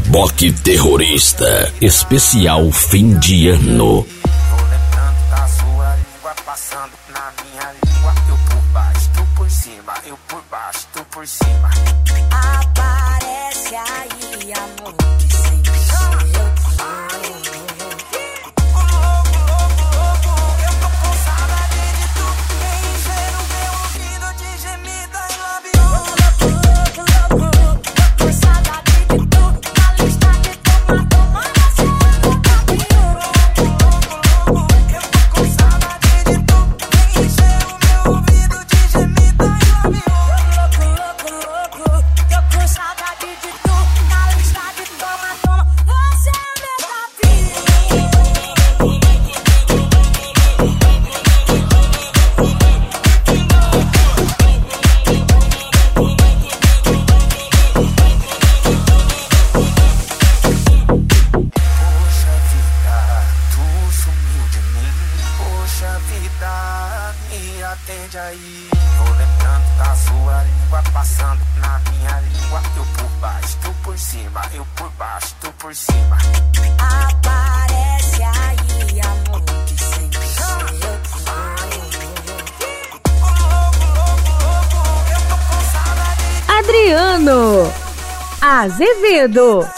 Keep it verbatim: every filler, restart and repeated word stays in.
Reboque Terrorista, especial fim de ano. Tô lembrando da sua língua passando na minha língua. Eu por baixo, tu por cima, eu por baixo, tu por cima. Aparece aí, amor, que sempre sou eu que atende aí. Tô lembrando da sua língua passando na minha língua. Eu por baixo, tu por cima, eu por baixo, tu por cima. aparece aí, amor, que sempre sou eu que Adriano Azevedo.